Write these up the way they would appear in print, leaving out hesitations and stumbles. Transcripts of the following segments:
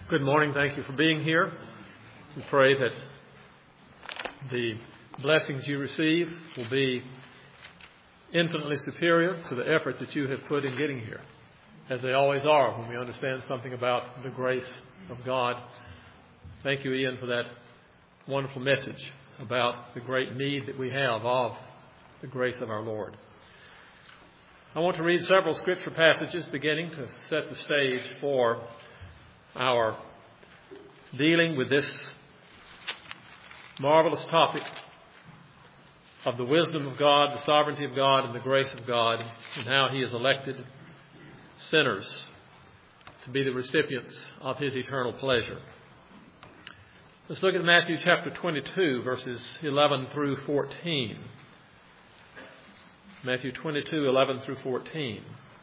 Good morning. Thank you for being here. We pray that the blessings you receive will be infinitely superior to the effort that you have put in getting here, as they always are when we understand something about the grace of God. Thank you, Ian, for that wonderful message about the great need that we have of the grace of our Lord. I want to read several scripture passages beginning to set the stage for our dealing with this marvelous topic of the wisdom of God, the sovereignty of God, and the grace of God, and how He has elected sinners to be the recipients of His eternal pleasure. Let's look at Matthew chapter 22, verses 11 through 14. Matthew 22, 11 through 14.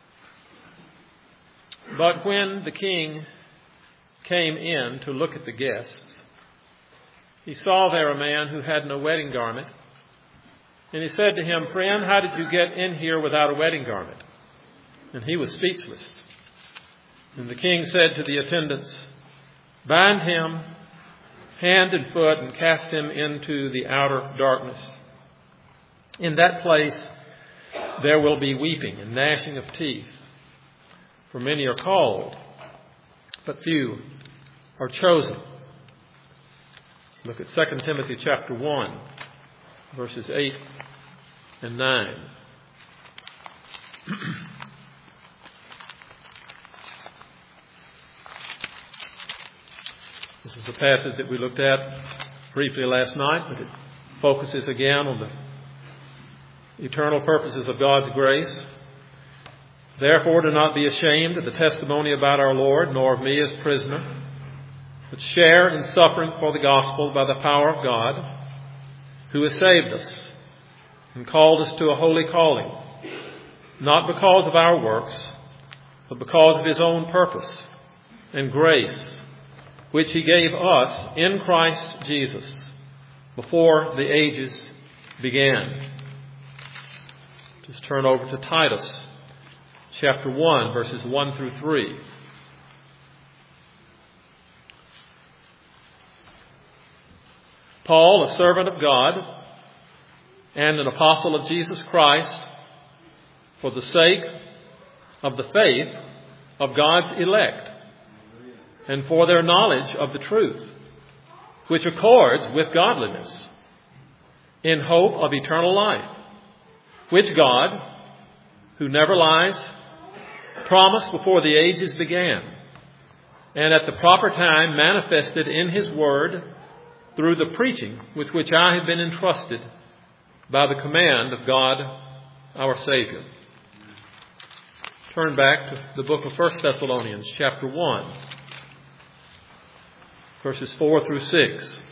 But when the king came in to look at the guests, he saw there a man who had no wedding garment. And he said to him, "Friend, how did you get in here without a wedding garment?" And he was speechless. And the king said to the attendants, "Bind him hand and foot and cast him into the outer darkness. In that place there will be weeping and gnashing of teeth. For many are called, but few are chosen." Look at 2 Timothy chapter 1, verses 8 and 9. This is a passage that we looked at briefly last night, but it focuses again on the eternal purposes of God's grace. "Therefore do not be ashamed of the testimony about our Lord, nor of me as prisoner, but share in suffering for the gospel by the power of God, who has saved us and called us to a holy calling, not because of our works, but because of His own purpose and grace, which He gave us in Christ Jesus before the ages began." Just turn over to Titus chapter 1, verses 1 through 3. "Paul, a servant of God and an apostle of Jesus Christ, for the sake of the faith of God's elect, and for their knowledge of the truth, which accords with godliness, in hope of eternal life, which God, who never lies, promised before the ages began, and at the proper time manifested in His word through the preaching with which I have been entrusted by the command of God our Savior." Turn back to the book of 1 Thessalonians chapter 1, verses 4 through 6.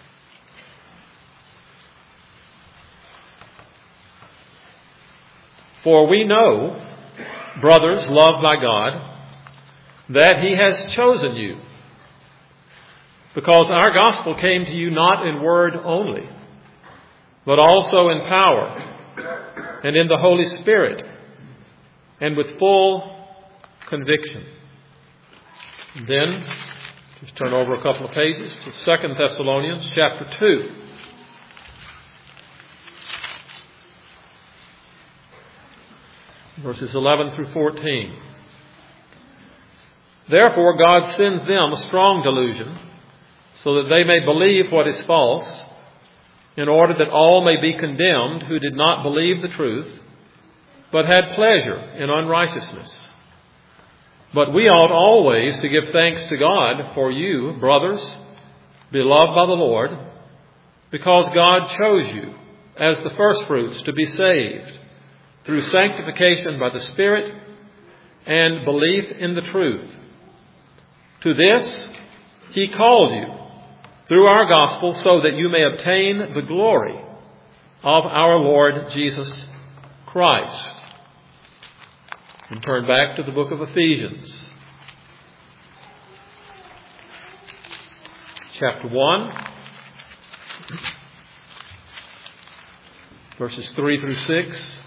"For we know, brothers loved by God, that He has chosen you, because our gospel came to you not in word only, but also in power and in the Holy Spirit, and with full conviction." And then, just turn over a couple of pages to 2 Thessalonians chapter 2. Verses 11 through 14. "Therefore God sends them a strong delusion, so that they may believe what is false, in order that all may be condemned who did not believe the truth, but had pleasure in unrighteousness. But we ought always to give thanks to God for you, brothers, beloved by the Lord, because God chose you as the firstfruits to be saved, through sanctification by the Spirit and belief in the truth. To this He called you through our gospel, so that you may obtain the glory of our Lord Jesus Christ." And turn back to the book of Ephesians, chapter 1, verses 3 through 6.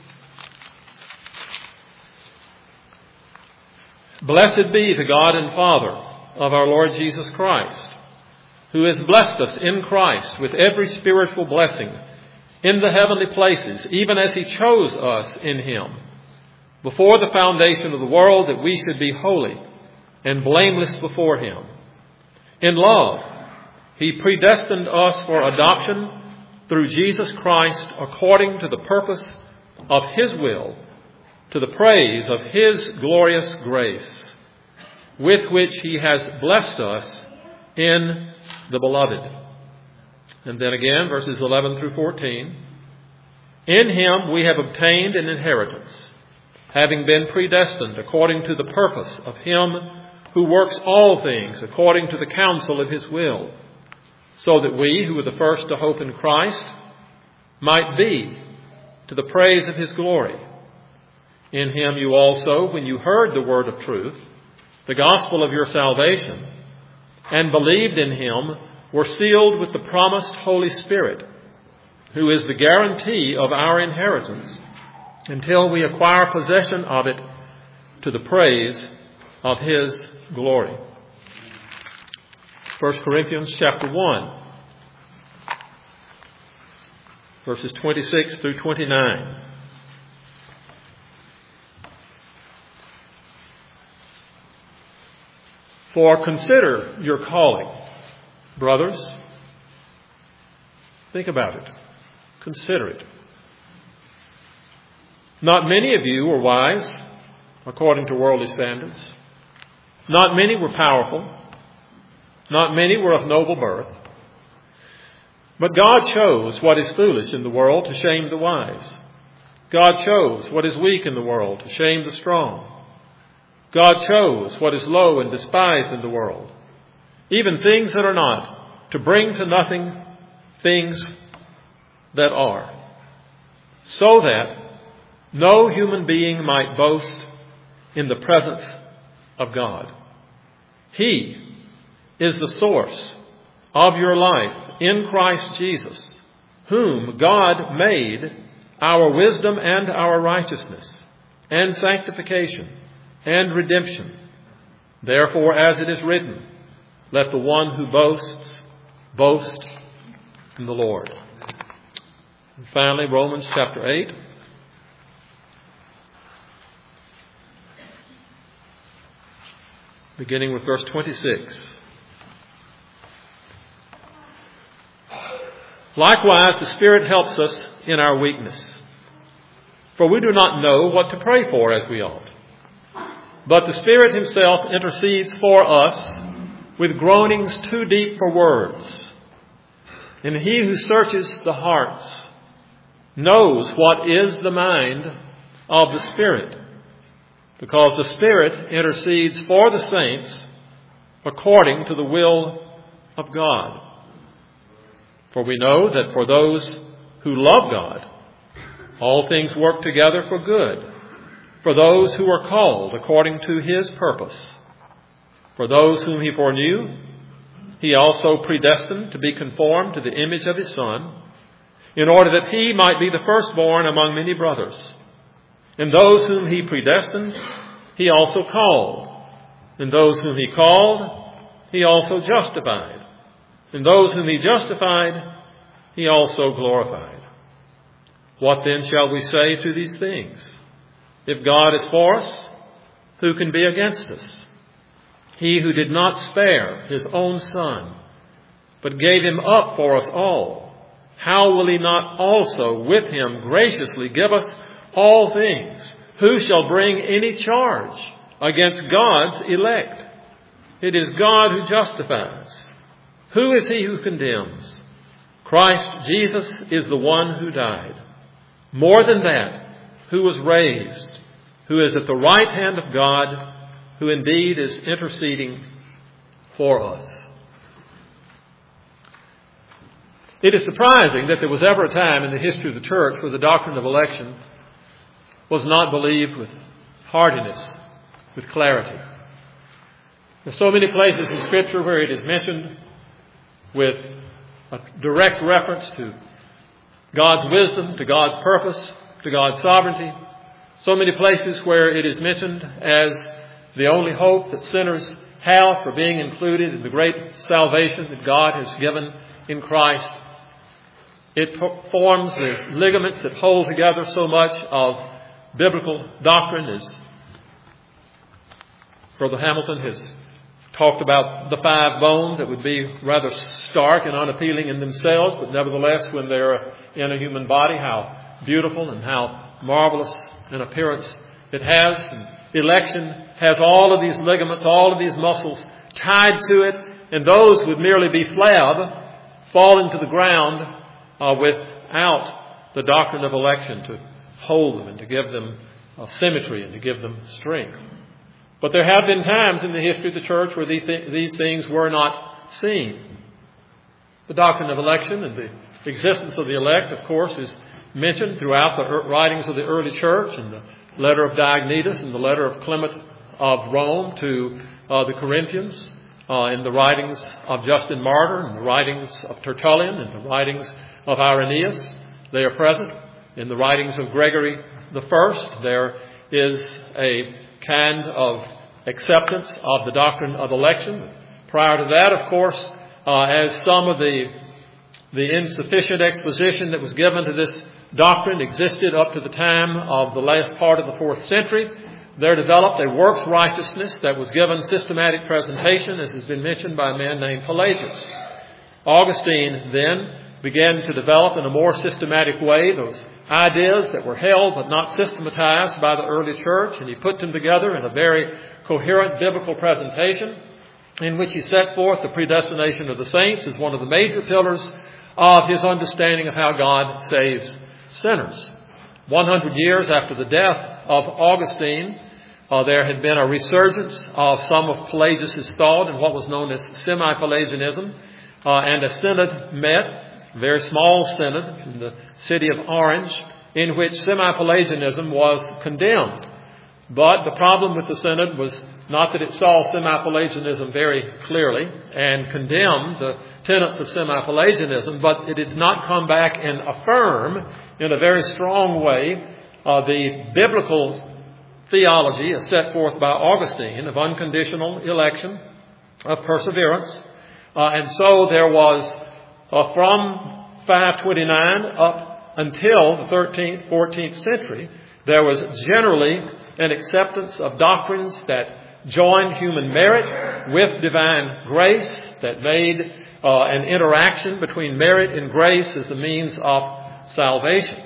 "Blessed be the God and Father of our Lord Jesus Christ, who has blessed us in Christ with every spiritual blessing in the heavenly places, even as he chose us in him before the foundation of the world, that we should be holy and blameless before him. In love, he predestined us for adoption through Jesus Christ according to the purpose of his will, to the praise of his glorious grace, with which he has blessed us in the Beloved. And then again, verses 11 through 14. In him we have obtained an inheritance, having been predestined according to the purpose of him who works all things according to the counsel of his will, so that we, who were the first to hope in Christ, might be to the praise of his glory. In him you also, when you heard the word of truth, the gospel of your salvation, and believed in him, were sealed with the promised Holy Spirit, who is the guarantee of our inheritance, until we acquire possession of it to the praise of his glory. 1 Corinthians chapter 1, verses 26 through 29. For consider your calling, brothers. Think about it. Consider it. Not many of you were wise according to worldly standards. Not many were powerful. Not many were of noble birth. But God chose what is foolish in the world to shame the wise. God chose what is weak in the world to shame the strong. God chose what is low and despised in the world, even things that are not, to bring to nothing things that are, so that no human being might boast in the presence of God. He is the source of your life in Christ Jesus, whom God made our wisdom and our righteousness and sanctification and redemption. Therefore, as it is written, let the one who boasts, boast in the Lord. And finally, Romans chapter 8. Beginning with verse 26. Likewise, the Spirit helps us in our weakness. For we do not know what to pray for as we ought. But the Spirit himself intercedes for us with groanings too deep for words. And he who searches the hearts knows what is the mind of the Spirit, because the Spirit intercedes for the saints according to the will of God. For we know that for those who love God, all things work together for good, for those who are called according to his purpose. For those whom he foreknew, he also predestined to be conformed to the image of his Son, in order that he might be the firstborn among many brothers. And those whom he predestined, he also called. And those whom he called, he also justified. And those whom he justified, he also glorified. What then shall we say to these things? If God is for us, who can be against us? He who did not spare his own Son, but gave him up for us all, how will he not also with him graciously give us all things? Who shall bring any charge against God's elect? It is God who justifies. Who is he who condemns? Christ Jesus is the one who died. More than that, who was raised, who is at the right hand of God, who indeed is interceding for us. It is surprising that there was ever a time in the history of the church where the doctrine of election was not believed with heartiness, with clarity. There are so many places in Scripture where it is mentioned with a direct reference to God's wisdom, to God's purpose, to God's sovereignty. So many places where it is mentioned as the only hope that sinners have for being included in the great salvation that God has given in Christ. It forms the ligaments that hold together so much of biblical doctrine, as Brother Hamilton has talked about the 5 bones that would be rather stark and unappealing in themselves, but nevertheless, when they're in a human body, how beautiful and how marvelous an appearance it has. And election has all of these ligaments, all of these muscles tied to it, and those would merely be flab, falling to the ground without the doctrine of election to hold them and to give them symmetry and to give them strength. But there have been times in the history of the church where these things were not seen. The doctrine of election and the existence of the elect, of course, is mentioned throughout the writings of the early church, in the letter of Diognetus and the letter of Clement of Rome to the Corinthians, in the writings of Justin Martyr, in the writings of Tertullian, in the writings of Irenaeus. They are present. In the writings of Gregory I, there is a kind of acceptance of the doctrine of election. Prior to that, of course, as some of the insufficient exposition that was given to this doctrine existed up to the time of the last part of the 4th century, there developed a works righteousness that was given systematic presentation, as has been mentioned by a man named Pelagius. Augustine then began to develop in a more systematic way those ideas that were held but not systematized by the early church, and he put them together in a very coherent biblical presentation in which he set forth the predestination of the saints as one of the major pillars of his understanding of how God saves sinners. 100 years after the death of Augustine, there had been a resurgence of some of Pelagius' thought in what was known as semi-Pelagianism, and a synod met, a very small synod in the city of Orange, in which semi-Pelagianism was condemned. But the problem with the synod was not that it saw semi-Pelagianism very clearly and condemned the tenets of semi-Pelagianism, but it did not come back and affirm in a very strong way the biblical theology as set forth by Augustine of unconditional election, of perseverance. And so there was, from 529 up until the 13th, 14th century, there was generally an acceptance of doctrines that joined human merit with divine grace, that made an interaction between merit and grace as the means of salvation.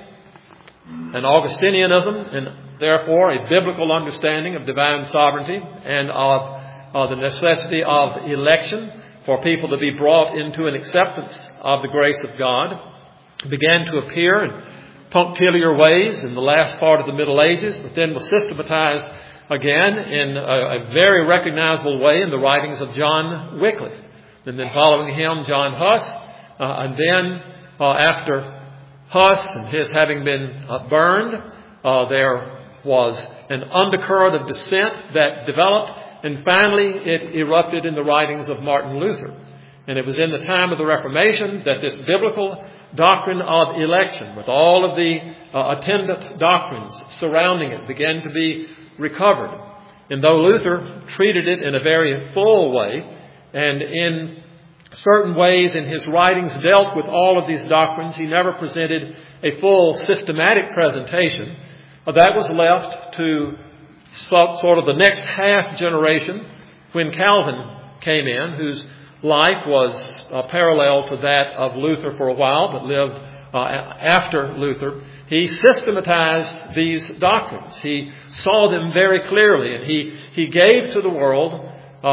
And Augustinianism, and therefore a biblical understanding of divine sovereignty and of the necessity of election for people to be brought into an acceptance of the grace of God, began to appear in punctiliar ways in the last part of the Middle Ages, but then was systematized again in a very recognizable way in the writings of John Wycliffe. And then following him, John Huss. And then after Huss and his having been burned, there was an undercurrent of dissent that developed, and finally it erupted in the writings of Martin Luther. And it was in the time of the Reformation that this biblical doctrine of election, with all of the attendant doctrines surrounding it, began to be recovered. And though Luther treated it in a very full way, and in certain ways in his writings dealt with all of these doctrines, he never presented a full systematic presentation. That was left to sort of the next half generation when Calvin came in, whose life was parallel to that of Luther for a while, but lived after Luther. He systematized these doctrines. He saw them very clearly, and he gave to the world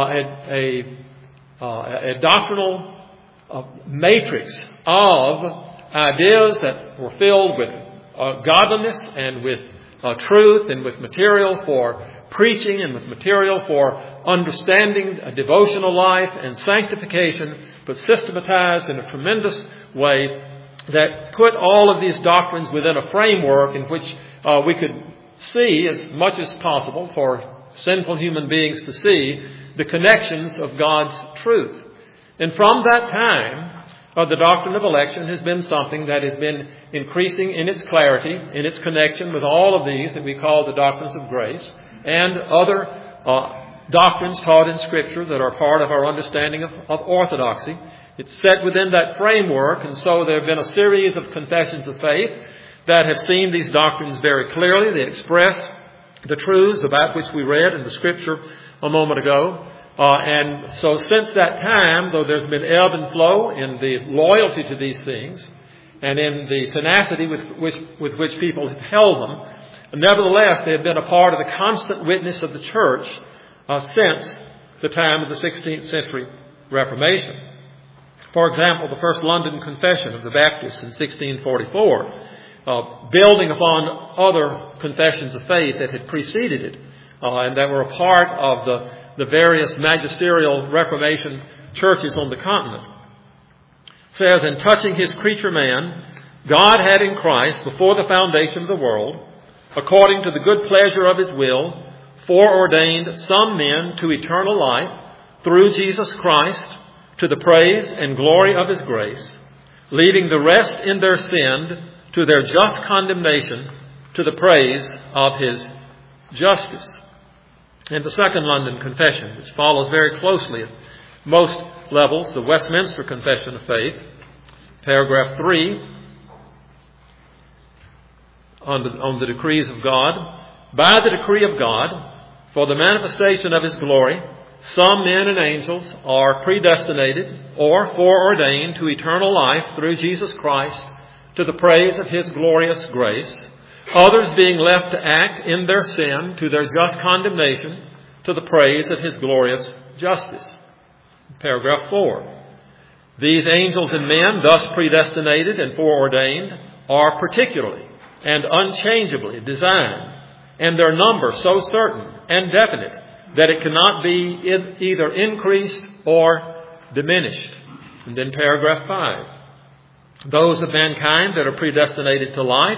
a doctrinal matrix of ideas that were filled with godliness and with truth and with material for preaching and with material for understanding a devotional life and sanctification, but systematized in a tremendous way that put all of these doctrines within a framework in which we could see as much as possible for sinful human beings to see the connections of God's truth. And from that time, the doctrine of election has been something that has been increasing in its clarity, in its connection with all of these that we call the doctrines of grace, and other doctrines taught in Scripture that are part of our understanding of orthodoxy. It's set within that framework, and so there have been a series of confessions of faith that have seen these doctrines very clearly. They express the truths about which we read in the Scripture a moment ago. And so since that time, though there's been ebb and flow in the loyalty to these things and in the tenacity with which people have held them, nevertheless, they have been a part of the constant witness of the church since the time of the 16th century Reformation. For example, the first London Confession of the Baptists in 1644, building upon other confessions of faith that had preceded it and that were a part of the various magisterial Reformation churches on the continent, says, "In touching his creature man, God had in Christ, before the foundation of the world, according to the good pleasure of his will, foreordained some men to eternal life through Jesus Christ, to the praise and glory of his grace, leaving the rest in their sin to their just condemnation, to the praise of his justice." And the Second London Confession, which follows very closely at most levels the Westminster Confession of Faith, paragraph 3, on the decrees of God. "By the decree of God, for the manifestation of his glory, some men and angels are predestinated or foreordained to eternal life through Jesus Christ, to the praise of his glorious grace, others being left to act in their sin to their just condemnation, to the praise of his glorious justice." Paragraph 4. "These angels and men thus predestinated and foreordained are particularly and unchangeably designed, and their number so certain and definite that it cannot be either increased or diminished." And then paragraph 5. "Those of mankind that are predestinated to life,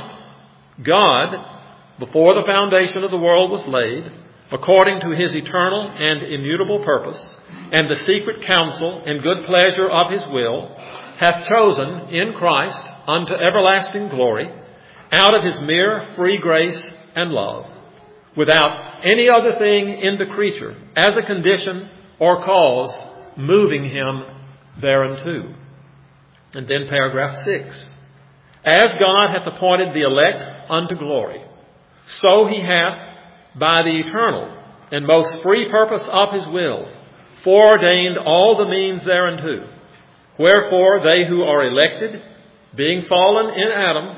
God, before the foundation of the world was laid, according to his eternal and immutable purpose, and the secret counsel and good pleasure of his will, hath chosen in Christ unto everlasting glory, out of his mere free grace and love, without any other thing in the creature as a condition or cause moving him thereunto." And then paragraph 6. "As God hath appointed the elect unto glory, so he hath, by the eternal and most free purpose of his will, foreordained all the means thereunto. Wherefore they who are elected, being fallen in Adam,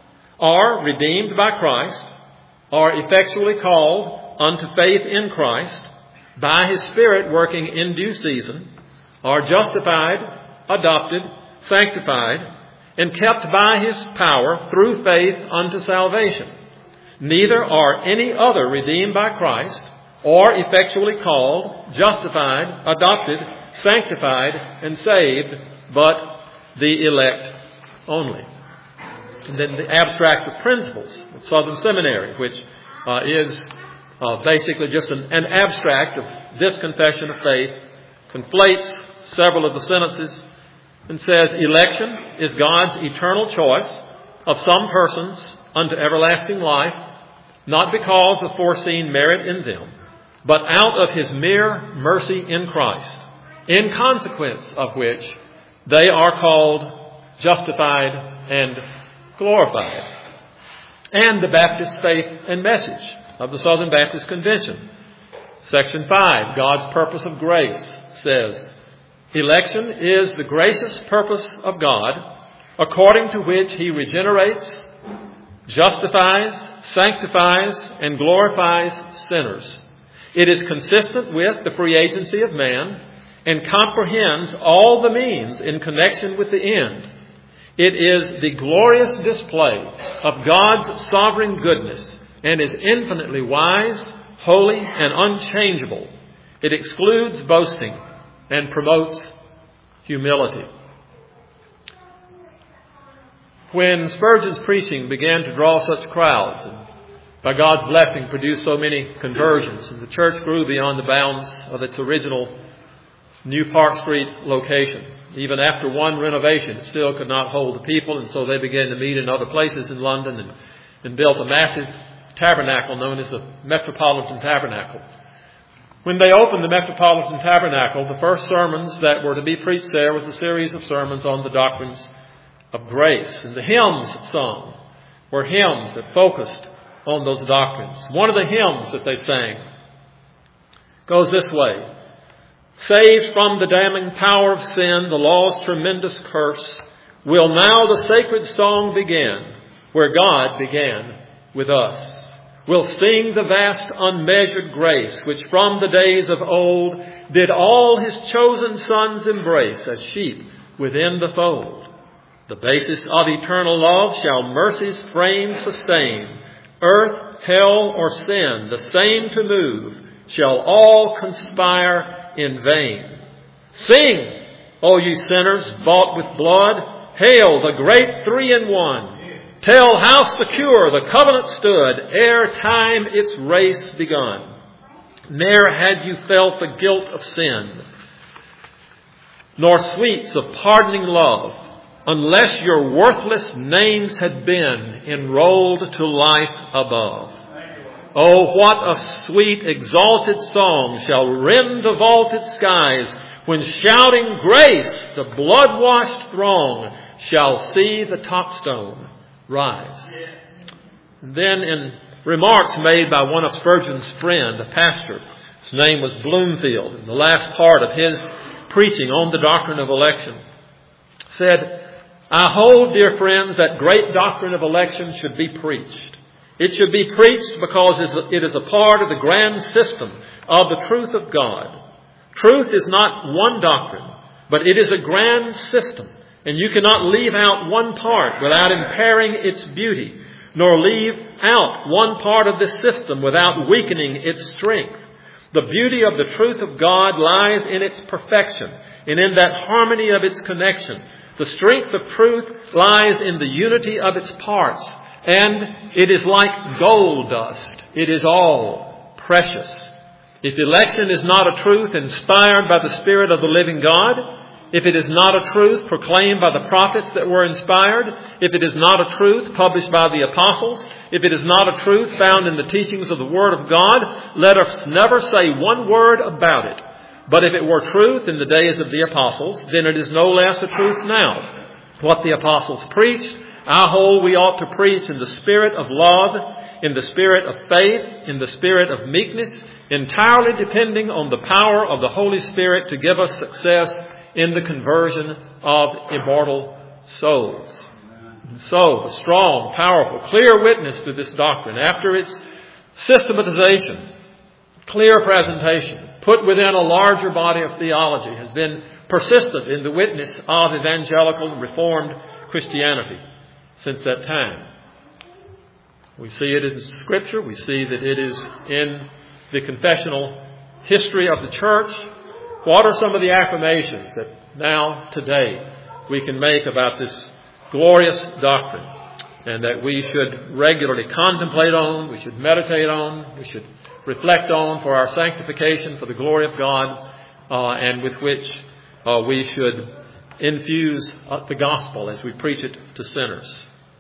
are redeemed by Christ, are effectually called unto faith in Christ, by his Spirit working in due season, are justified, adopted, sanctified, and kept by his power through faith unto salvation. Neither are any other redeemed by Christ, or effectually called, justified, adopted, sanctified, and saved, but the elect only." And then the Abstract of Principles of Southern Seminary, which is basically just an abstract of this confession of faith, conflates several of the sentences and says, "Election is God's eternal choice of some persons unto everlasting life, not because of foreseen merit in them, but out of his mere mercy in Christ, in consequence of which they are called justified and glorified." And the Baptist Faith and Message of the Southern Baptist Convention, section 5, God's Purpose of Grace, says, "Election is the gracious purpose of God, according to which he regenerates, justifies, sanctifies, and glorifies sinners. It is consistent with the free agency of man and comprehends all the means in connection with the end. It is the glorious display of God's sovereign goodness and is infinitely wise, holy, and unchangeable. It excludes boasting and promotes humility." When Spurgeon's preaching began to draw such crowds, and by God's blessing produced so many conversions, and the church grew beyond the bounds of its original New Park Street location. Even after one renovation, it still could not hold the people, and so they began to meet in other places in London and built a massive tabernacle known as the Metropolitan Tabernacle. When they opened the Metropolitan Tabernacle, the first sermons that were to be preached there was a series of sermons on the doctrines of grace. And the hymns sung were hymns that focused on those doctrines. One of the hymns that they sang goes this way: saved from the damning power of sin, the law's tremendous curse, will now the sacred song begin, where God began with us. We'll sing the vast unmeasured grace, which from the days of old did all his chosen sons embrace as sheep within the fold. The basis of eternal love shall mercy's frame sustain. Earth, hell, or sin, the same to move, shall all conspire in vain. Sing, O ye sinners bought with blood, hail the great three-in-one. Tell how secure the covenant stood ere time its race begun. Ne'er had you felt the guilt of sin, nor sweets of pardoning love, unless your worthless names had been enrolled to life above. Oh, what a sweet, exalted song shall rend the vaulted skies, when shouting grace, the blood-washed throng shall see the topstone rise. Then in remarks made by one of Spurgeon's friend, a pastor, his name was Bloomfield, in the last part of his preaching on the doctrine of election, said, I hold, dear friends, that great doctrine of election should be preached. It should be preached because it is a part of the grand system of the truth of God. Truth is not one doctrine, but it is a grand system. And you cannot leave out one part without impairing its beauty, nor leave out one part of this system without weakening its strength. The beauty of the truth of God lies in its perfection and in that harmony of its connection. The strength of truth lies in the unity of its parts, and it is like gold dust. It is all precious. If election is not a truth inspired by the Spirit of the living God, if it is not a truth proclaimed by the prophets that were inspired, if it is not a truth published by the apostles, if it is not a truth found in the teachings of the Word of God, let us never say one word about it. But if it were truth in the days of the apostles, then it is no less a truth now. What the apostles preached, I hold we ought to preach in the spirit of love, in the spirit of faith, in the spirit of meekness, entirely depending on the power of the Holy Spirit to give us success in the conversion of immortal souls. And so, the strong, powerful, clear witness to this doctrine, after its systematization, clear presentation, put within a larger body of theology, has been persistent in the witness of evangelical and Reformed Christianity since that time. We see it in Scripture. We see that it is in the confessional history of the church. What are some of the affirmations that now, today, we can make about this glorious doctrine, and that we should regularly contemplate on, we should meditate on, we should reflect on for our sanctification, for the glory of God, and with which we should infuse the gospel as we preach it to sinners?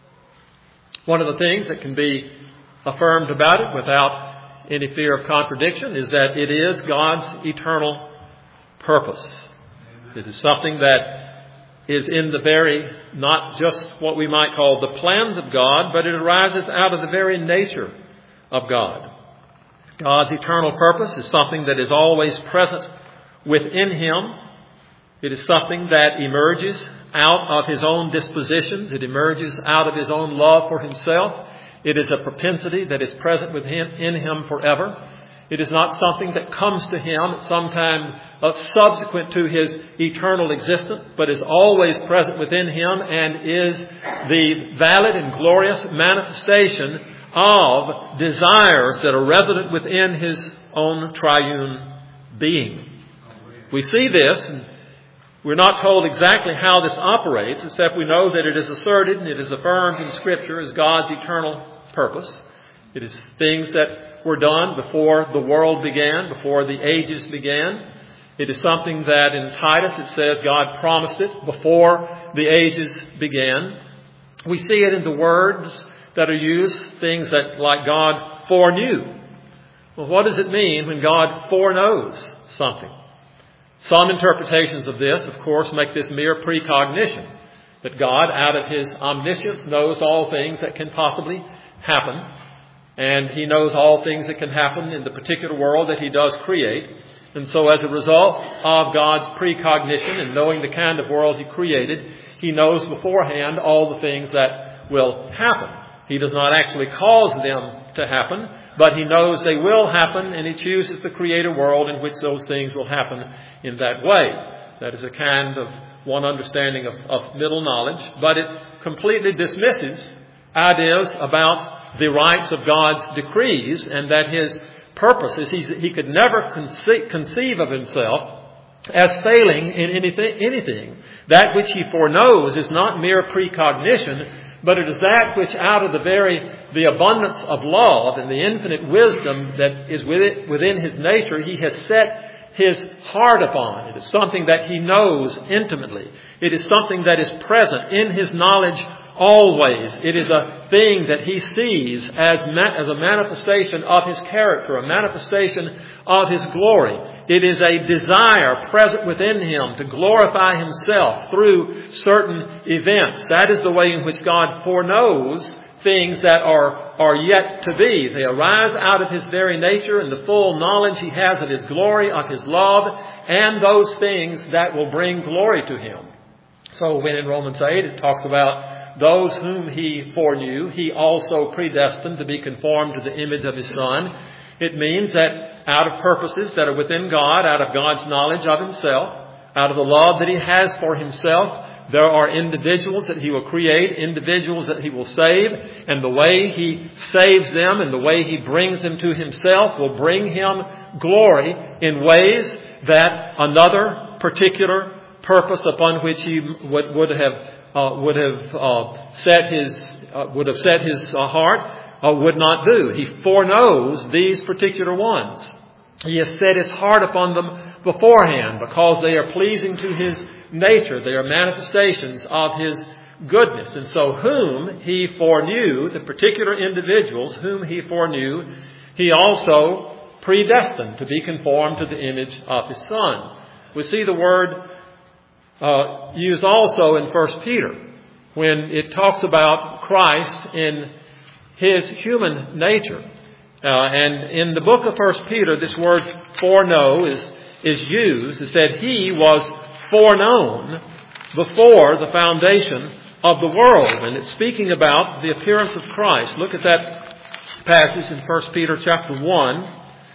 One of the things that can be affirmed about it without any fear of contradiction is that it is God's eternal purpose. It is something that is in the very, not just what we might call the plans of God, but it arises out of the very nature of God. God's eternal purpose is something that is always present within Him. It is something that emerges out of His own dispositions. It emerges out of His own love for Himself. It is a propensity that is present in Him forever. It is not something that comes to Him at some time subsequent to His eternal existence, but is always present within Him and is the valid and glorious manifestation of desires that are resident within His own triune being. We see this, and we're not told exactly how this operates, except we know that it is asserted and it is affirmed in Scripture as God's eternal purpose. It is things that were done before the world began, before the ages began. It is something that in Titus it says God promised it before the ages began. We see it in the words that are used, things that like God foreknew. Well, what does it mean when God foreknows something? Some interpretations of this, of course, make this mere precognition, that God, out of His omniscience, knows all things that can possibly happen, and He knows all things that can happen in the particular world that He does create. And so as a result of God's precognition and knowing the kind of world He created, He knows beforehand all the things that will happen. He does not actually cause them to happen, but He knows they will happen, and He chooses to create a world in which those things will happen in that way. That is a kind of one understanding of middle knowledge, but it completely dismisses ideas about the rights of God's decrees, and that His purposes, He could never conceive of Himself as failing in anything. That which He foreknows is not mere precognition, but it is that which out of the abundance of love and the infinite wisdom that is within His nature, He has set His heart upon. It is something that He knows intimately. It is something that is present in His knowledge always. It is a thing that He sees as a manifestation of His character, a manifestation of His glory. It is a desire present within Him to glorify Himself through certain events. That is the way in which God foreknows things that are yet to be. They arise out of His very nature and the full knowledge He has of His glory, of His love, and those things that will bring glory to Him. So when in Romans 8 it talks about those whom He foreknew, He also predestined to be conformed to the image of His Son. It means that out of purposes that are within God, out of God's knowledge of Himself, out of the love that He has for Himself, there are individuals that He will create, individuals that He will save, and the way He saves them and the way He brings them to Himself will bring Him glory in ways that another particular purpose upon which He would have set his heart would not do. He foreknows these particular ones. He has set His heart upon them beforehand because they are pleasing to His nature. They are manifestations of His goodness. And so whom He foreknew, the particular individuals whom He foreknew, He also predestined to be conformed to the image of His Son. We see the word used also in 1 Peter when it talks about Christ in His human nature. And in the book of 1 Peter, this word foreknow is used. It said He was foreknown before the foundation of the world. And it's speaking about the appearance of Christ. Look at that passage in 1 Peter chapter 1,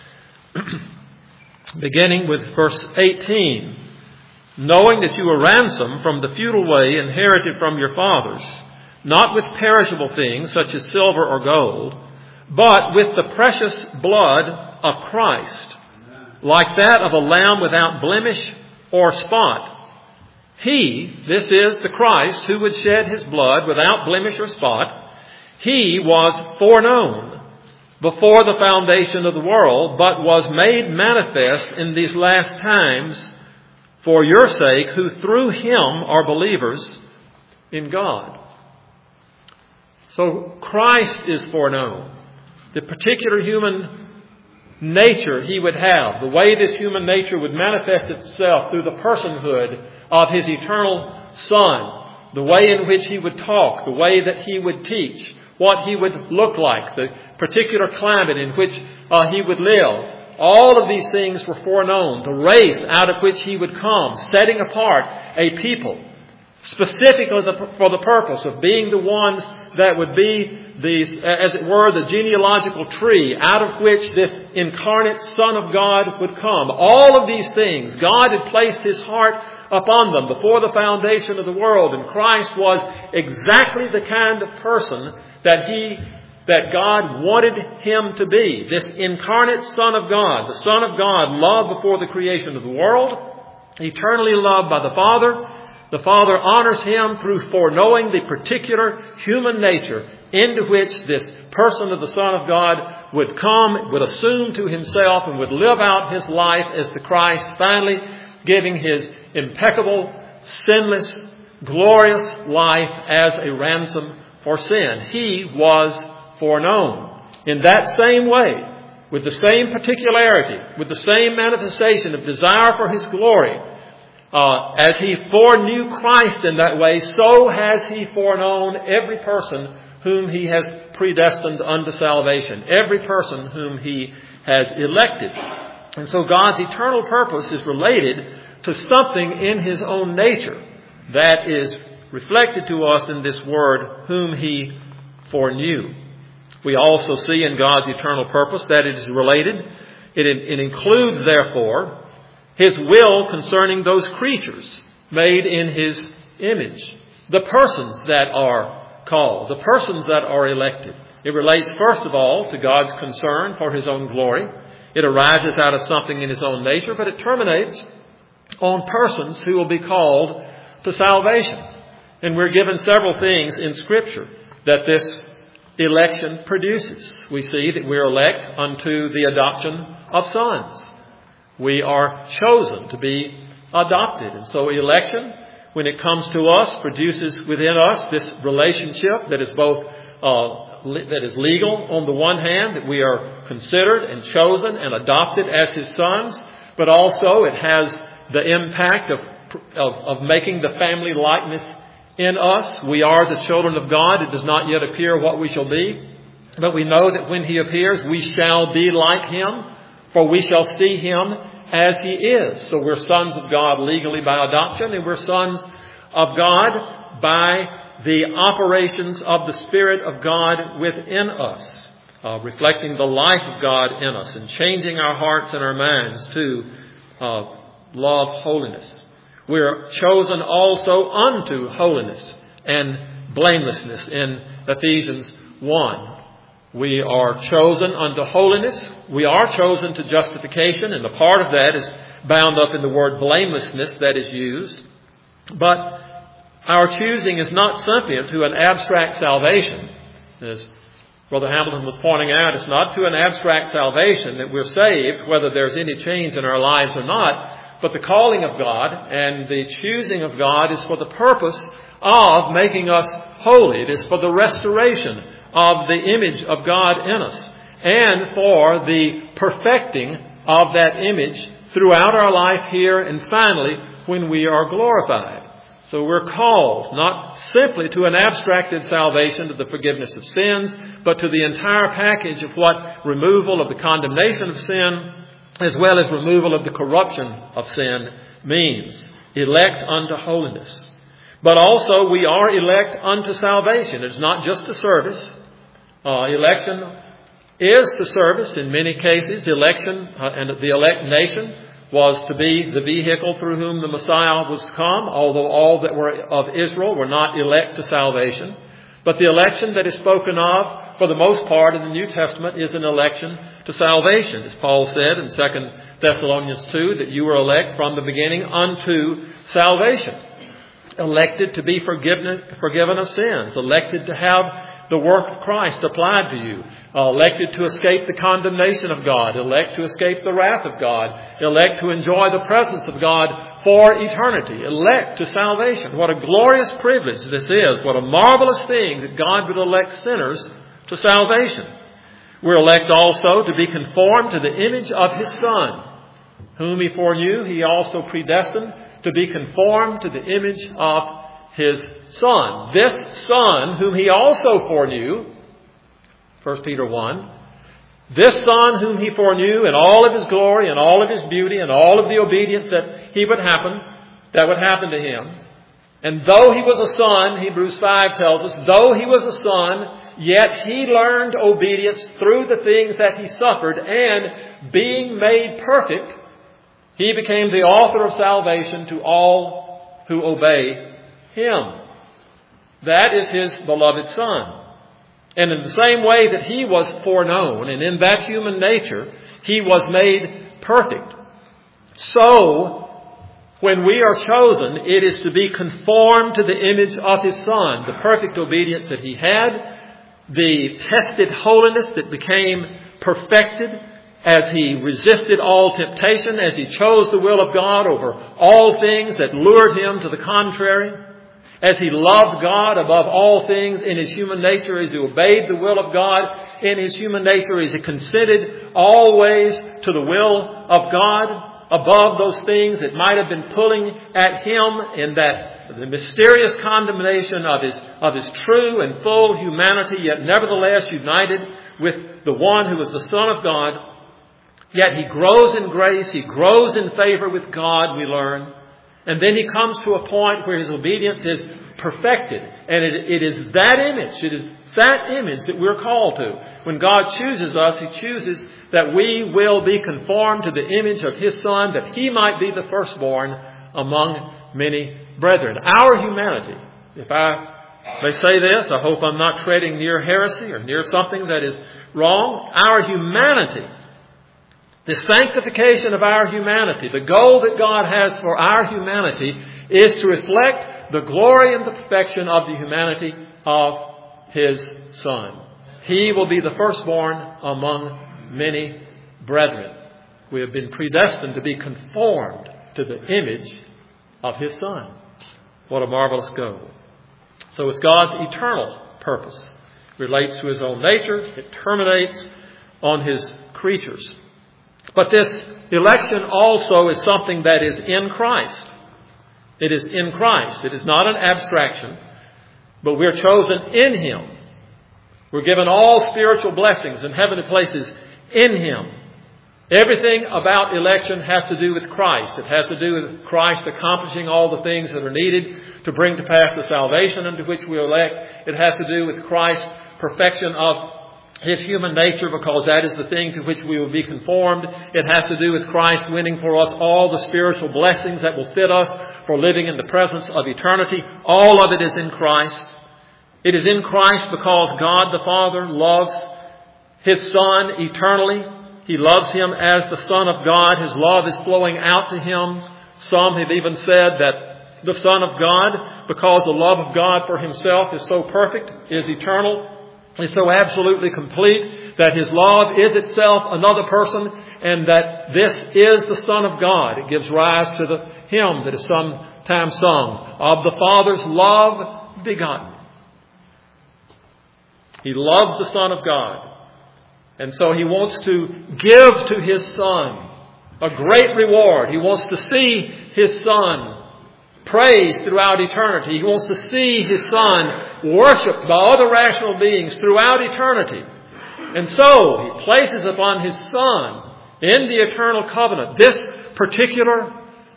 beginning with verse 18. Knowing that you were ransomed from the futile way inherited from your fathers, not with perishable things such as silver or gold, but with the precious blood of Christ, like that of a lamb without blemish or spot. He, this is the Christ who would shed His blood without blemish or spot, He was foreknown before the foundation of the world, but was made manifest in these last times for your sake, who through Him are believers in God. So Christ is foreknown. The particular human nature He would have, the way this human nature would manifest itself through the personhood of His eternal Son, the way in which He would talk, the way that He would teach, what He would look like, the particular climate in which He would live. All of these things were foreknown. The race out of which He would come, setting apart a people, specifically for the purpose of being the ones that would be as it were, the genealogical tree out of which this incarnate Son of God would come. All of these things, God had placed His heart upon them before the foundation of the world, and Christ was exactly the kind of person that God wanted Him to be. This incarnate Son of God, the Son of God, loved before the creation of the world, eternally loved by the Father. The Father honors Him through foreknowing the particular human nature into which this person of the Son of God would come, would assume to Himself, and would live out His life as the Christ, finally giving His impeccable, sinless, glorious life as a ransom for sin. He was foreknown. In that same way, with the same particularity, with the same manifestation of desire for His glory, as He foreknew Christ in that way, so has He foreknown every person whom He has predestined unto salvation, every person whom He has elected. And so God's eternal purpose is related to something in His own nature that is reflected to us in this word, whom He foreknew. We also see in God's eternal purpose that it is related. It includes, therefore, His will concerning those creatures made in His image, the persons that are called, the persons that are elected. It relates, first of all, to God's concern for His own glory. It arises out of something in His own nature, but it terminates on persons who will be called to salvation. And we're given several things in Scripture that this election produces. We see that we're elect unto the adoption of sons. We are chosen to be adopted. And so election, when it comes to us, produces within us this relationship that is both that is legal on the one hand, that we are considered and chosen and adopted as His sons, but also it has the impact of making the family likeness in us. We are the children of God. It does not yet appear what we shall be, but we know that when He appears, we shall be like Him, for we shall see Him as He is. So we're sons of God legally by adoption, and we're sons of God by the operations of the Spirit of God within us, reflecting the life of God in us and changing our hearts and our minds to love holiness. We are chosen also unto holiness and blamelessness in Ephesians 1. We are chosen unto holiness. We are chosen to justification, and a part of that is bound up in the word blamelessness that is used. But our choosing is not simply to an abstract salvation. As Brother Hamilton was pointing out, it's not to an abstract salvation that we're saved, whether there's any change in our lives or not. But the calling of God and the choosing of God is for the purpose of making us holy. It is for the restoration of the image of God in us and for the perfecting of that image throughout our life here and finally when we are glorified. So we're called not simply to an abstracted salvation, to the forgiveness of sins, but to the entire package of what removal of the condemnation of sin as well as removal of the corruption of sin means. Elect unto holiness. But also we are elect unto salvation. It's not just to service. Election is to service in many cases. Election and the elect nation was to be the vehicle through whom the Messiah was come, although all that were of Israel were not elect to salvation. But the election that is spoken of, for the most part in the New Testament, is an election to salvation. As Paul said in 2 Thessalonians 2, that you were elect from the beginning unto salvation. Elected to be forgiven of sins. Elected to have the work of Christ applied to you. Elected to escape the condemnation of God. Elect to escape the wrath of God. Elect to enjoy the presence of God for eternity. Elect to salvation. What a glorious privilege this is. What a marvelous thing that God would elect sinners to salvation. We're elect also to be conformed to the image of His Son, whom He foreknew. He also predestined to be conformed to the image of His Son. This Son, whom He also foreknew, 1 Peter 1, this Son whom He foreknew in all of His glory and all of His beauty and all of the obedience that would happen to Him. And though He was a Son, Hebrews 5 tells us, though He was a Son, yet He learned obedience through the things that He suffered, and being made perfect, He became the author of salvation to all who obey Him. That is His beloved Son. And in the same way that He was foreknown, and in that human nature, He was made perfect. So, when we are chosen, it is to be conformed to the image of His Son, the perfect obedience that He had, the tested holiness that became perfected as He resisted all temptation, as He chose the will of God over all things that lured Him to the contrary. as He loved God above all things in His human nature, as He obeyed the will of God in His human nature, as He consented always to the will of God above those things that might have been pulling at Him in that the mysterious condemnation of His true and full humanity, yet nevertheless united with the one who is the Son of God. Yet He grows in grace, He grows in favor with God, we learn. And then He comes to a point where His obedience is perfected. And it is that image that we're called to. When God chooses us, He chooses that we will be conformed to the image of His Son, that He might be the firstborn among many brethren. Our humanity, if I may say this, I hope I'm not treading near heresy or near something that is wrong. Our humanity, the sanctification of our humanity, the goal that God has for our humanity is to reflect the glory and the perfection of the humanity of His Son. He will be the firstborn among many brethren. We have been predestined to be conformed to the image of His Son. What a marvelous goal. So it's God's eternal purpose. It relates to His own nature. It terminates on His creatures. But this election also is something that is in Christ. It is in Christ. It is not an abstraction, but we're chosen in Him. We're given all spiritual blessings in heavenly places in Him. Everything about election has to do with Christ. It has to do with Christ accomplishing all the things that are needed to bring to pass the salvation unto which we elect. It has to do with Christ's perfection of His human nature, because that is the thing to which we will be conformed. It has to do with Christ winning for us all the spiritual blessings that will fit us for living in the presence of eternity. All of it is in Christ. It is in Christ because God the Father loves His Son eternally. He loves Him as the Son of God. His love is flowing out to Him. Some have even said that the Son of God, because the love of God for Himself is so perfect, is eternal, is so absolutely complete, that His love is itself another person, and that this is the Son of God. It gives rise to the hymn that is sometimes sung, of the Father's love begotten. He loves the Son of God. And so He wants to give to His Son a great reward. He wants to see His Son praised throughout eternity. He wants to see His Son worshipped by other rational beings throughout eternity. And so He places upon His Son in the eternal covenant this particular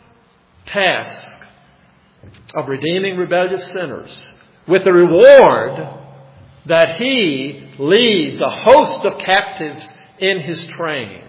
task of redeeming rebellious sinners, with the reward that He leads a host of captives in His train.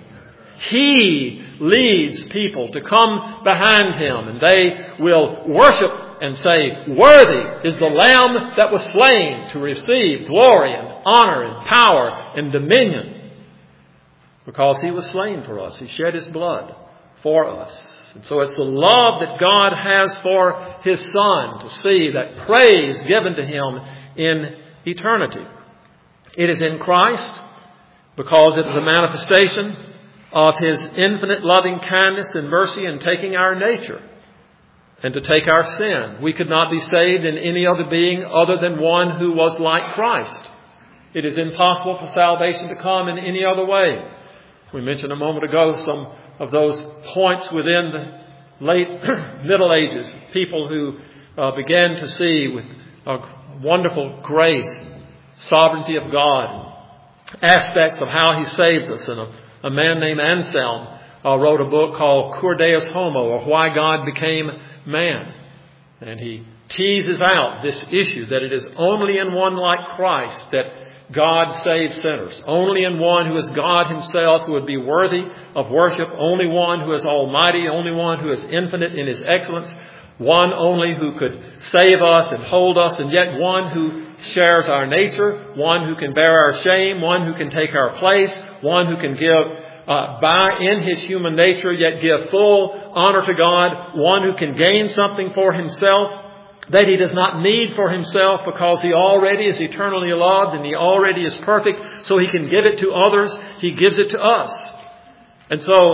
He leads people to come behind Him, and they will worship and say, "Worthy is the Lamb that was slain to receive glory and honor and power and dominion," because He was slain for us. He shed His blood for us. And so it's the love that God has for His Son to see that praise given to Him in eternity. It is in Christ because it is a manifestation of His infinite loving kindness and mercy in taking our nature and to take our sin. We could not be saved in any other being other than one who was like Christ. It is impossible for salvation to come in any other way. We mentioned a moment ago some of those points within the late Middle Ages, people who began to see with a wonderful grace, sovereignty of God, aspects of how He saves us. And a man named Anselm wrote a book called Cur Deus Homo, or Why God Became Man. And he teases out this issue that it is only in one like Christ that God saves sinners. Only in one who is God Himself, who would be worthy of worship. Only one who is almighty. Only one who is infinite in His excellence. One only who could save us and hold us, and yet one who shares our nature, one who can bear our shame, one who can take our place, one who can give in His human nature, yet give full honor to God, one who can gain something for Himself that He does not need for Himself, because He already is eternally loved and He already is perfect, so He can give it to others. He gives it to us. And so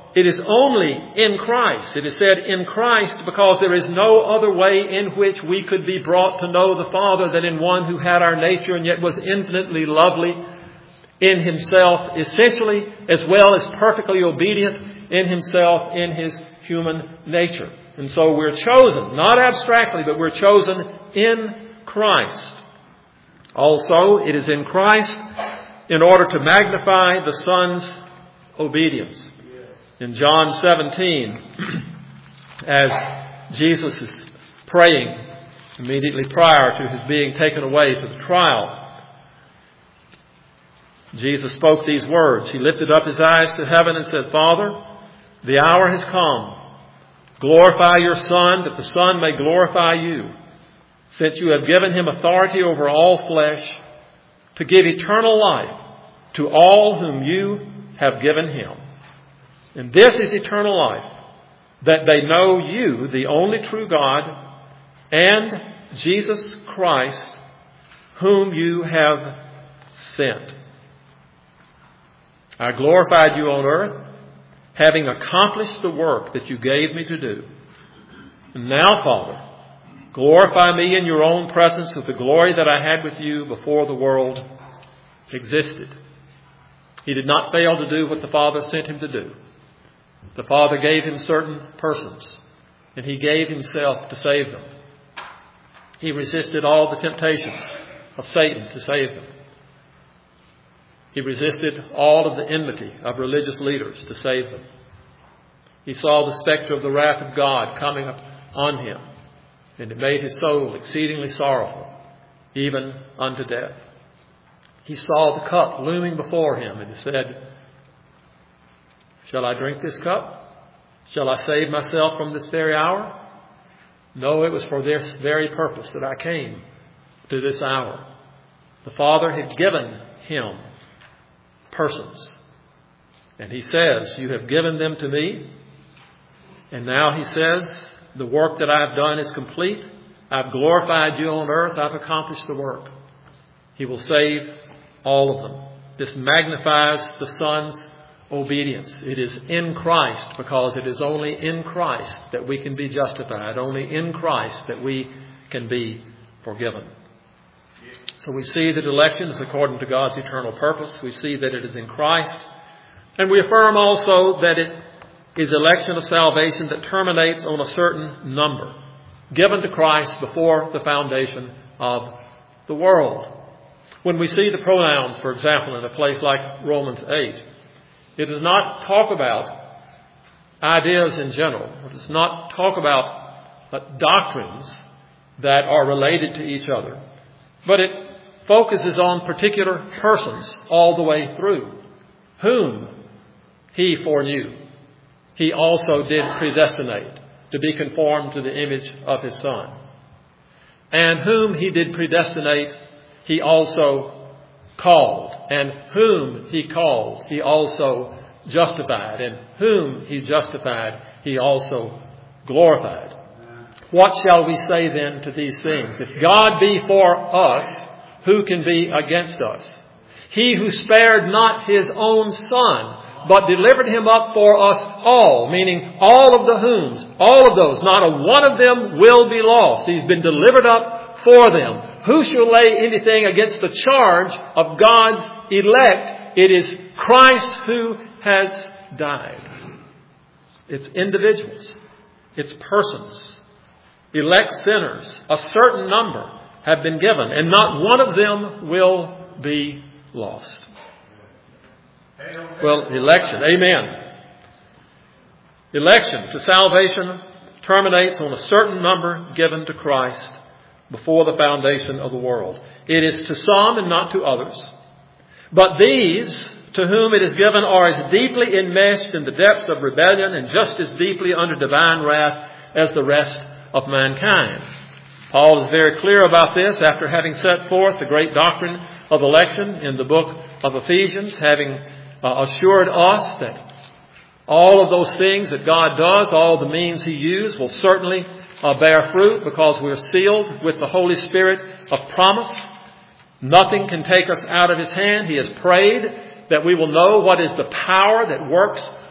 it is only in Christ. It is said in Christ because there is no other way in which we could be brought to know the Father than in one who had our nature and yet was infinitely lovely in himself, essentially, as well as perfectly obedient in himself, in his human nature. And so we're chosen, not abstractly, but we're chosen in Christ. Also, it is in Christ in order to magnify the Son's obedience. In John 17, as Jesus is praying immediately prior to his being taken away to the trial, Jesus spoke these words. He lifted up his eyes to heaven and said, Father, the hour has come. Glorify your Son, that the Son may glorify you, since you have given him authority over all flesh, to give eternal life to all whom you have given him. And this is eternal life, that they know you, the only true God, and Jesus Christ, whom you have sent. I glorified you on earth, having accomplished the work that you gave me to do. And now, Father, glorify me in your own presence with the glory that I had with you before the world existed. He did not fail to do what the Father sent him to do. The Father gave him certain persons, and he gave himself to save them. He resisted all the temptations of Satan to save them. He resisted all of the enmity of religious leaders to save them. He saw the specter of the wrath of God coming up on him, and it made his soul exceedingly sorrowful, even unto death. He saw the cup looming before him, and he said, shall I drink this cup? Shall I save myself from this very hour? No, it was for this very purpose that I came to this hour. The Father had given him persons. And he says, you have given them to me. And now he says, the work that I have done is complete. I've glorified you on earth. I've accomplished the work. He will save all of them. This magnifies the Son's obedience. It is in Christ, because it is only in Christ that we can be justified. Only in Christ that we can be forgiven. So we see that election is according to God's eternal purpose. We see that it is in Christ. And we affirm also that it is election of salvation that terminates on a certain number given to Christ before the foundation of the world. When we see the pronouns, for example, in a place like Romans 8, it does not talk about ideas in general. It does not talk about doctrines that are related to each other. But it focuses on particular persons all the way through. Whom he foreknew, he also did predestinate to be conformed to the image of his Son. And whom he did predestinate, he also called. And whom he called, he also justified. And whom he justified, he also glorified. What shall we say then to these things? If God be for us, who can be against us? He who spared not his own Son, but delivered him up for us all, meaning all of the whom's, all of those, not a one of them will be lost. He's been delivered up for them. Who shall lay anything against the charge of God's elect? It is Christ who has died. It's individuals. It's persons. Elect sinners. A certain number have been given, and not one of them will be lost. Well, election. Amen. Election to salvation terminates on a certain number given to Christ before the foundation of the world. It is to some and not to others. But these to whom it is given are as deeply enmeshed in the depths of rebellion and just as deeply under divine wrath as the rest of mankind. Paul is very clear about this after having set forth the great doctrine of election in the book of Ephesians, having assured us that all of those things that God does, all the means he used, will certainly bear fruit because we're sealed with the Holy Spirit of promise. Nothing can take us out of his hand. He has prayed that we will know what is the power that works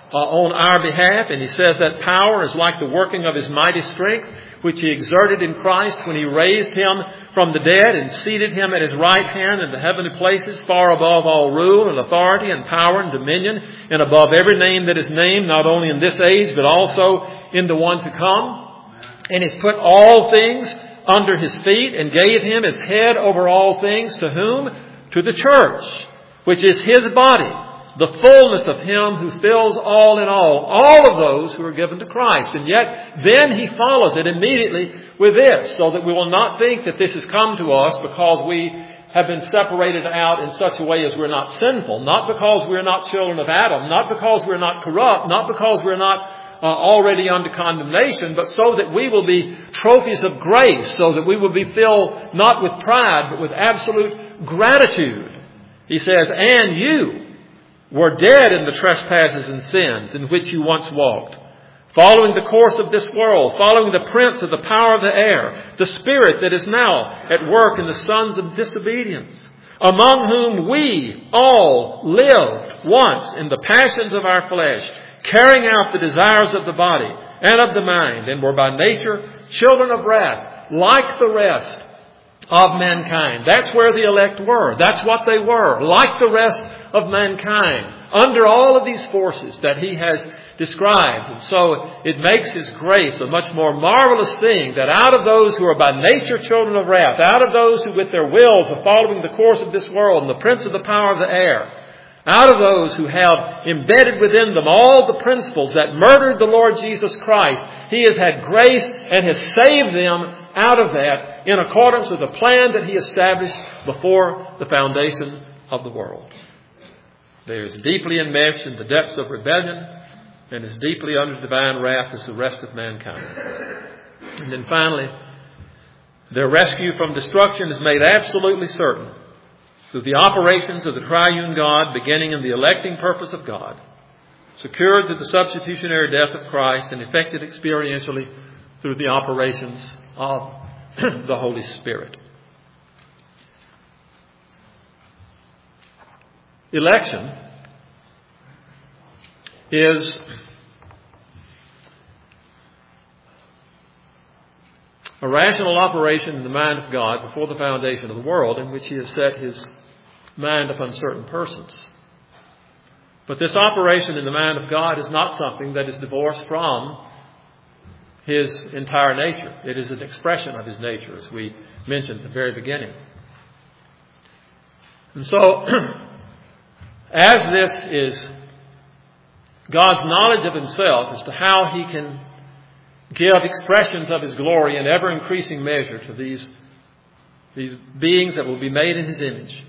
on our behalf. And he says that power is like the working of his mighty strength, which he exerted in Christ when he raised him from the dead and seated him at his right hand in the heavenly places, far above all rule and authority and power and dominion, and above every name that is named, not only in this age, but also in the one to come. And he's put all things under his feet and gave him as head over all things, to whom? To the church, which is his body, the fullness of him who fills all in all of those who are given to Christ. And yet, then he follows it immediately with this, so that we will not think that this has come to us because we have been separated out in such a way as we're not sinful, not because we're not children of Adam, not because we're not corrupt, not because we're not already under condemnation, but so that we will be trophies of grace, so that we will be filled not with pride, but with absolute gratitude. He says, and you were dead in the trespasses and sins in which you once walked, following the course of this world, following the prince of the power of the air, the spirit that is now at work in the sons of disobedience, among whom we all lived once in the passions of our flesh, carrying out the desires of the body and of the mind, and were by nature children of wrath, like the rest of mankind. That's where the elect were. That's what they were, like the rest of mankind, under all of these forces that he has described. And so it makes his grace a much more marvelous thing that out of those who are by nature children of wrath, out of those who with their wills are following the course of this world and the prince of the power of the air, out of those who have embedded within them all the principles that murdered the Lord Jesus Christ, he has had grace and has saved them out of that in accordance with the plan that he established before the foundation of the world. They are as deeply enmeshed in the depths of rebellion and as deeply under divine wrath as the rest of mankind. And then finally, their rescue from destruction is made absolutely certain through the operations of the triune God, beginning in the electing purpose of God, secured through the substitutionary death of Christ, and effected experientially through the operations of the Holy Spirit. Election is a rational operation in the mind of God before the foundation of the world, in which he has set his mind upon certain persons. But this operation in the mind of God is not something that is divorced from his entire nature. It is an expression of his nature, as we mentioned at the very beginning. And so, as this is God's knowledge of himself as to how he can give expressions of his glory in ever-increasing measure to these beings that will be made in his image.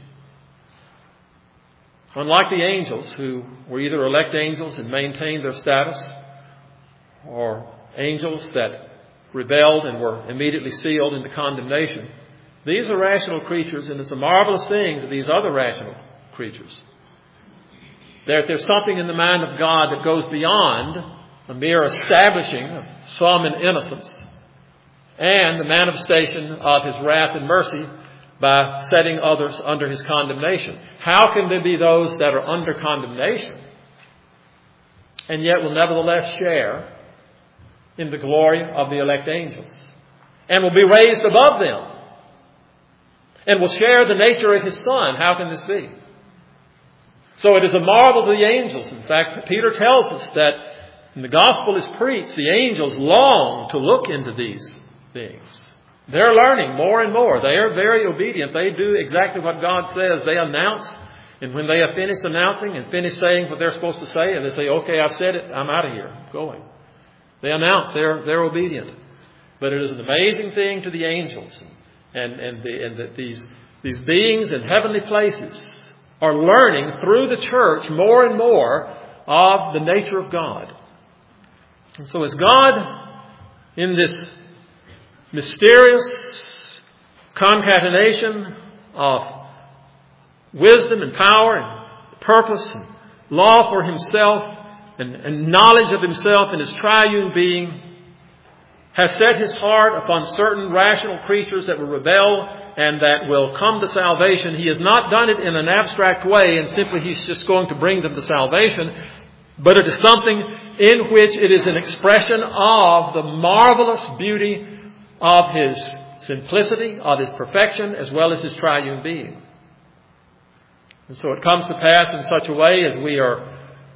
Unlike the angels, who were either elect angels and maintained their status, or angels that rebelled and were immediately sealed into condemnation, these are rational creatures, and it's a marvelous thing to these other rational creatures that there's something in the mind of God that goes beyond a mere establishing of some in innocence and the manifestation of his wrath and mercy by setting others under his condemnation. How can there be those that are under condemnation and yet will nevertheless share in the glory of the elect angels and will be raised above them and will share the nature of his Son? How can this be? So it is a marvel to the angels. In fact, Peter tells us that when the gospel is preached, the angels long to look into these things. They're learning more and more. They are very obedient. They do exactly what God says. They announce, and when they have finished announcing and finished saying what they're supposed to say, and they say, okay, I've said it, I'm out of here, I'm going. They announce they're obedient. But it is an amazing thing to the angels and that these beings in heavenly places are learning through the church more and more of the nature of God. And so as God, in this mysterious concatenation of wisdom and power and purpose and law for himself and knowledge of himself and his triune being, has set his heart upon certain rational creatures that will rebel and that will come to salvation, he has not done it in an abstract way and simply he's just going to bring them to salvation. but it is something in which it is an expression of the marvelous beauty of His simplicity, of His perfection, as well as His triune being. And so it comes to pass in such a way as we are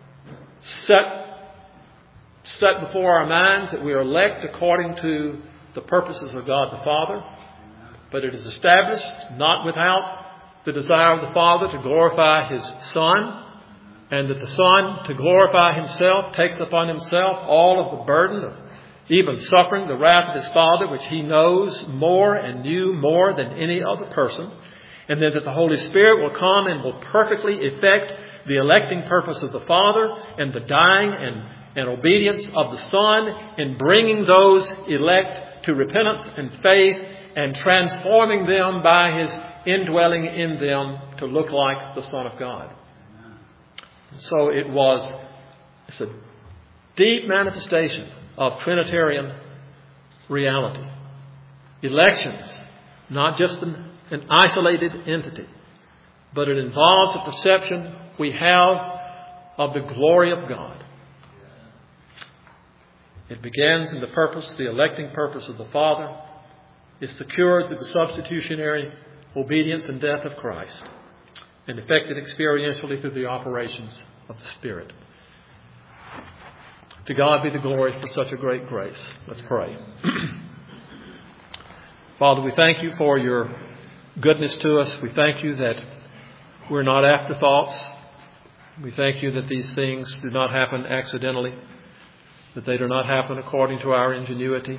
set before our minds that we are elect according to the purposes of God the Father, but it is established not without the desire of the Father to glorify His Son, and that the Son, to glorify Himself, takes upon Himself all of the burden of even suffering the wrath of His Father, which He knows more and knew more than any other person, and then that the Holy Spirit will come and will perfectly effect the electing purpose of the Father and the dying and obedience of the Son in bringing those elect to repentance and faith and transforming them by His indwelling in them to look like the Son of God. So it's a deep manifestation of Trinitarian reality. Elections, not just an isolated entity, but it involves a perception we have of the glory of God. It begins in the purpose, the electing purpose of the Father, is secured through the substitutionary obedience and death of Christ, and effected experientially through the operations of the Spirit. To God be the glory for such a great grace. Let's pray. Father, we thank You for Your goodness to us. We thank You that we're not afterthoughts. We thank You that these things do not happen accidentally, that they do not happen according to our ingenuity,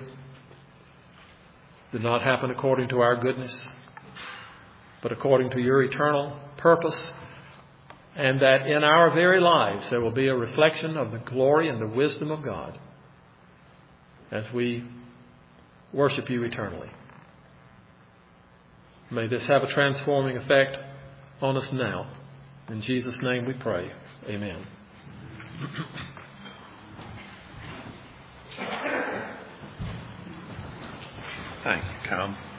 do not happen according to our goodness, but according to Your eternal purpose, and that in our very lives there will be a reflection of the glory and the wisdom of God as we worship You eternally. May this have a transforming effect on us now. In Jesus' name we pray. Amen. Thank you, Cal.